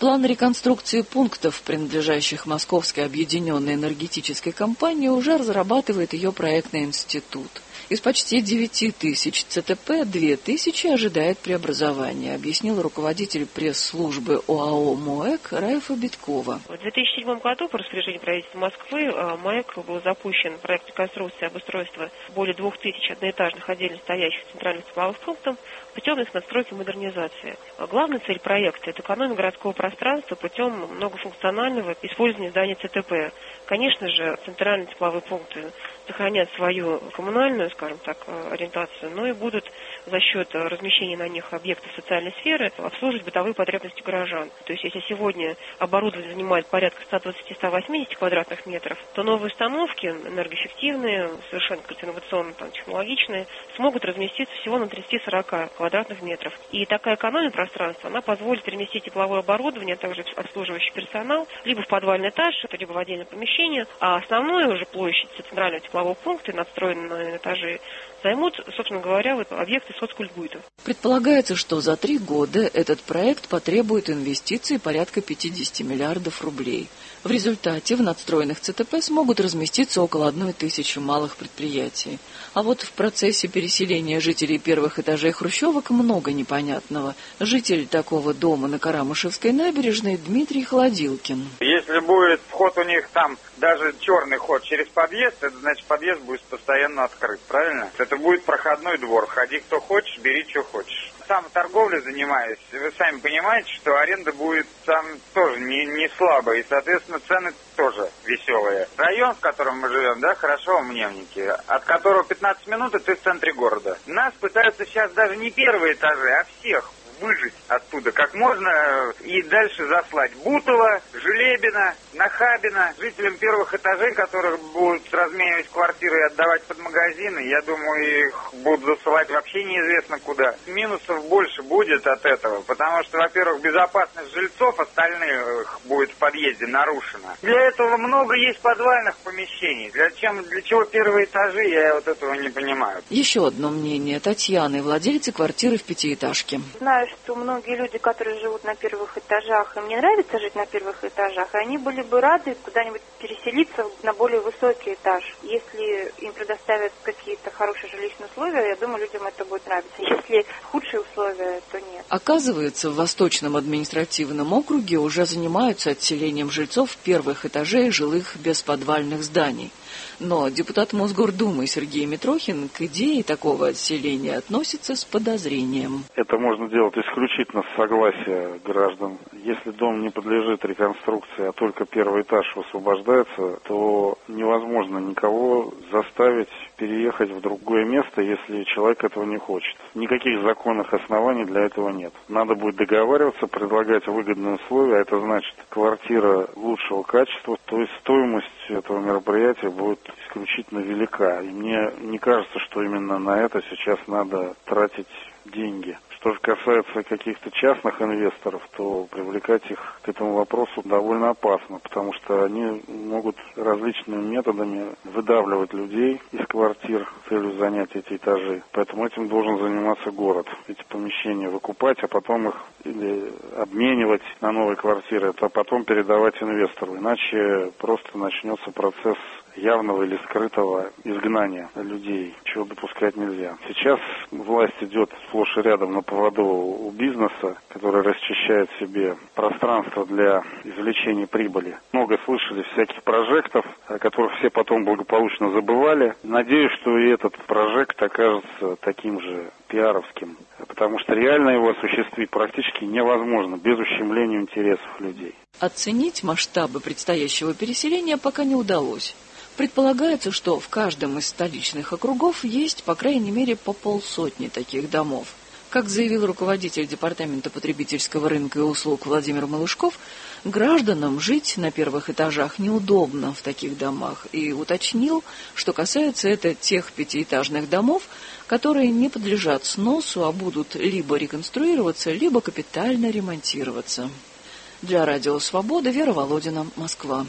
План реконструкции пунктов, принадлежащих Московской объединенной энергетической компании, уже разрабатывает ее проектный институт. Из почти 9 тысяч ЦТП 2 тысячи ожидает преобразования, объяснил руководитель пресс-службы ОАО МОЭК Райфа Биткова. В 2007 году по распоряжению правительства Москвы МОЭК был запущен проект реконструкции и обустройства более 2000 одноэтажных отдельно стоящих центральных тепловых пунктов путем их настройки и модернизации. Главная цель проекта – это экономия городского пространства путем многофункционального использования зданий ЦТП. Конечно же, центральные тепловые пункты сохранят свою коммунальную, скажем так, ориентацию, но и будут за счет размещения на них объектов социальной сферы обслуживать бытовые потребности горожан. То есть, если сегодня оборудование занимает порядка 120-180 квадратных метров, то новые установки, энергоэффективные, совершенно инновационно технологичные, смогут разместиться всего на 30-40 квадратных метров. И такая экономия пространства, она позволит переместить тепловое оборудование, а также обслуживающий персонал, либо в подвальный этаж, либо в отдельное помещение, а основную уже площадь центрального теплового пункта, надстроенные на этажи, займут, собственно говоря, объекты соцкультбыта. Предполагается, что за 3 года этот проект потребует инвестиций порядка 50 миллиардов рублей. В результате в надстроенных ЦТП смогут разместиться около 1000 малых предприятий. А вот в процессе переселения жителей первых этажей хрущевок много непонятного. Житель такого дома на Карамышевской набережной Дмитрий Холодилкин. Если будет вход у них там, даже черный ход через подъезд, это значит подъезд будет постоянно открыт, правильно? Это будет проходной двор. Входи кто хочешь, бери что хочешь. Сам торговлей занимаюсь. Вы сами понимаете, что аренда будет там тоже не слабая. И, соответственно, цены тоже веселые. Район, в котором мы живем, да, хорошо, Мневники, от которого 15 минут, и ты в центре города. Нас пытаются сейчас даже не первые этажи, а всех выжить оттуда как можно и дальше заслать. Бутово, Желебино, Нахабино, жителям первых этажей, которых будут разменивать квартиры и отдавать под магазины, я думаю, их будут засылать вообще неизвестно куда. Минусов больше будет от этого, потому что, во-первых, безопасность жильцов остальных будет в подъезде нарушена. Для этого много есть подвальных помещений. Для чего первые этажи, я вот этого не понимаю. Еще одно мнение Татьяны, владельцы квартиры в 5-этажке. Знаю, что многие люди, которые живут на первых этажах, им не нравится жить на первых этажах, и они были бы рады куда-нибудь переселиться на более высокий этаж. Если им предоставят какие-то хорошие жилищные условия, я думаю, людям это будет нравиться. Если худшие условия, то нет. Оказывается, в Восточном административном округе уже занимаются отселением жильцов первых этажей жилых бесподвальных зданий. Но депутат Мосгордумы Сергей Митрохин к идее такого отселения относится с подозрением. Это можно делать исключительно с согласия граждан. Если дом не подлежит реконструкции, а только первый этаж освобождается, то невозможно никого заставить переехать в другое место, если человек этого не хочет. Никаких законных оснований для этого нет. Надо будет договариваться, предлагать выгодные условия, а это значит квартира лучшего качества, то есть стоимость этого мероприятия будет исключительно велика. И мне не кажется, что именно на это сейчас надо тратить деньги. Что же касается каких-то частных инвесторов, то привлекать их к этому вопросу довольно опасно, потому что они могут различными методами выдавливать людей из квартир с целью занять эти этажи. Поэтому этим должен заниматься город. Эти помещения выкупать, а потом их или обменивать на новые квартиры, а потом передавать инвестору. Иначе просто начнется процесс явного или скрытого изгнания людей, чего допускать нельзя. Сейчас власть идет сплошь и рядом на поводу у бизнеса, который расчищает себе пространство для извлечения прибыли. Много слышали всяких прожектов, о которых все потом благополучно забывали. Надеюсь, что и этот прожект окажется таким же пиаровским, потому что реально его осуществить практически невозможно без ущемления интересов людей. Оценить масштабы предстоящего переселения пока не удалось. Предполагается, что в каждом из столичных округов есть, по крайней мере, по 50 таких домов. Как заявил руководитель Департамента потребительского рынка и услуг Владимир Малышков, гражданам жить на первых этажах неудобно в таких домах и уточнил, что касается это тех 5-этажных домов, которые не подлежат сносу, а будут либо реконструироваться, либо капитально ремонтироваться. Для Радио Свобода, Вера Володина, Москва.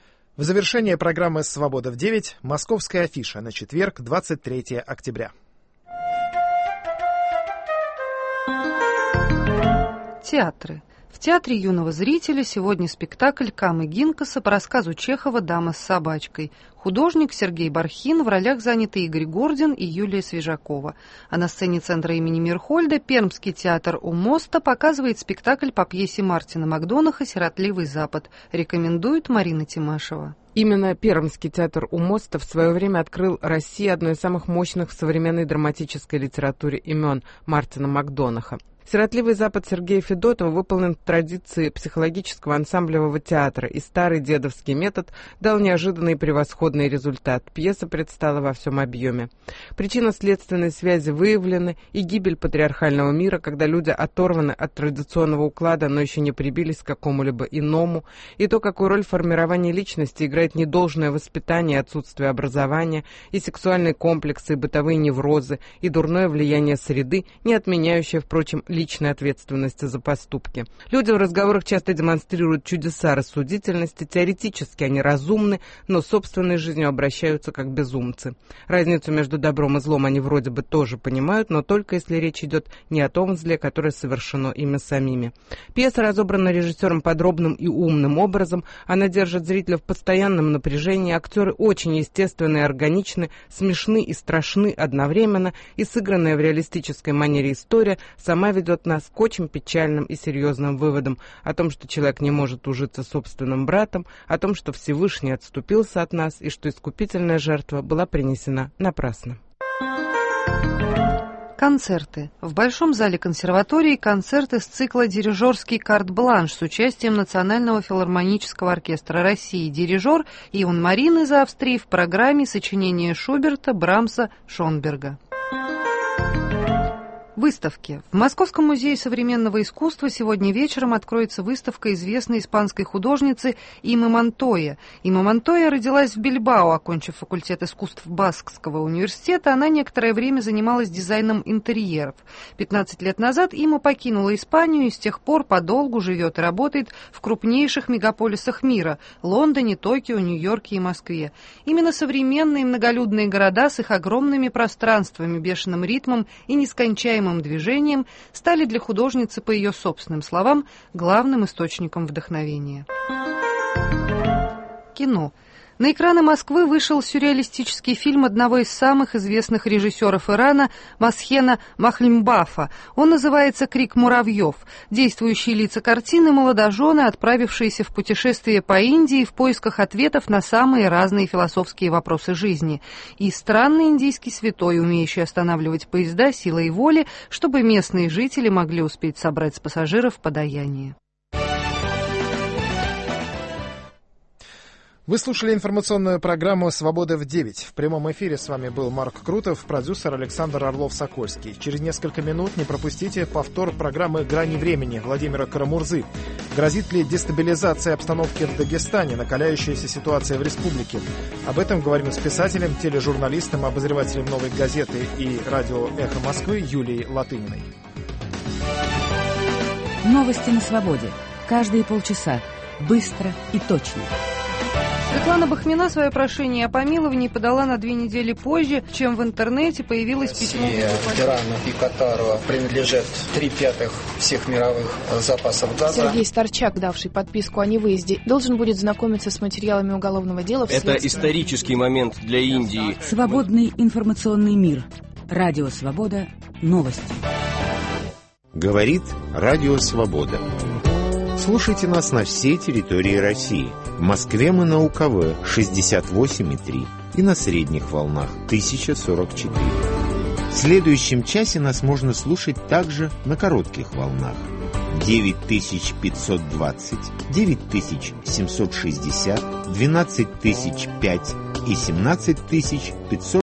В завершение программы «Свобода в 9» московская афиша на четверг, 23 октября. Театры. В Театре юного зрителя сегодня спектакль Камы Гинкаса по рассказу Чехова «Дама с собачкой». Художник Сергей Бархин, в ролях заняты Игорь Гордин и Юлия Свежакова. А на сцене центра имени Мирхольда Пермский театр у моста показывает спектакль по пьесе Мартина Макдонаха «Сиротливый Запад». Рекомендует Марина Тимашева. Именно Пермский театр у моста в свое время открыл России одно из самых мощных в современной драматической литературе имен Мартина Макдонаха. «Сиротливый Запад» Сергея Федотова выполнен в традиции психологического ансамблевого театра, и старый дедовский метод дал неожиданный и превосходный результат. Пьеса предстала во всем объеме. Причинно-следственные связи выявлены, и гибель патриархального мира, когда люди оторваны от традиционного уклада, но еще не прибились к какому-либо иному, и то, какую роль в формировании личности играет недолжное воспитание, отсутствие образования, и сексуальные комплексы, и бытовые неврозы, и дурное влияние среды, не отменяющее, впрочем, личной ответственности за поступки. Люди в разговорах часто демонстрируют чудеса рассудительности, теоретически они разумны, но собственной жизнью обращаются как безумцы. Разницу между добром и злом они вроде бы тоже понимают, но только если речь идет не о том зле, которое совершено ими самими. Пьеса разобрана режиссером подробным и умным образом, она держит зрителя в постоянном напряжении, актеры очень естественны и органичны, смешны и страшны одновременно, и сыгранная в реалистической манере история сама ведет нас к очень печальным и серьезным выводам о том, что человек не может ужиться собственным братом, о том, что Всевышний отступился от нас и что искупительная жертва была принесена напрасно. Концерты. В Большом зале консерватории концерты с цикла «Дирижерский карт-бланш» с участием Национального филармонического оркестра России. Дирижер Ион Марин из Австрии в программе сочинения Шуберта, Брамса, Шонберга. Выставки. В Московском музее современного искусства сегодня вечером откроется выставка известной испанской художницы Имы Монтойя. Има Монтойя родилась в Бильбао. Окончив факультет искусств Баскского университета, она некоторое время занималась дизайном интерьеров. 15 лет назад Има покинула Испанию и с тех пор подолгу живет и работает в крупнейших мегаполисах мира – Лондоне, Токио, Нью-Йорке и Москве. Именно современные многолюдные города с их огромными пространствами, бешеным ритмом и нескончаемым движением стали для художницы, по ее собственным словам, главным источником вдохновения. Кино. На экраны Москвы вышел сюрреалистический фильм одного из самых известных режиссеров Ирана Масхена Махлимбафа. Он называется «Крик муравьев». Действующие лица картины – молодожены, отправившиеся в путешествие по Индии в поисках ответов на самые разные философские вопросы жизни. И странный индийский святой, умеющий останавливать поезда силой воли, чтобы местные жители могли успеть собрать с пассажиров подаяние. Вы слушали информационную программу «Свобода в 9». В прямом эфире с вами был Марк Крутов, продюсер Александр Орлов-Сокольский. Через несколько минут не пропустите повтор программы «Грани времени» Владимира Карамурзы. Грозит ли дестабилизация обстановки в Дагестане, накаляющаяся ситуация в республике? Об этом говорим с писателем, тележурналистом, обозревателем «Новой газеты» и радио «Эхо Москвы» Юлией Латыниной. Новости на свободе. Каждые полчаса. Быстро и точно. Светлана Бахмина свое прошение о помиловании подала на 2 недели позже, чем в интернете появилось письмо. Ирану и Катару принадлежат 3/5 всех мировых запасов газа. Сергей Старчак, давший подписку о невыезде, должен будет знакомиться с материалами уголовного дела. Это исторический момент для Индии. Свободный информационный мир. Радио «Свобода». Новости. Говорит Радио «Свобода». Слушайте нас на всей территории России. В Москве мы на УКВ 68,3 и на средних волнах 1044. В следующем часе нас можно слушать также на коротких волнах 9520, 9760, 12005 и 17500.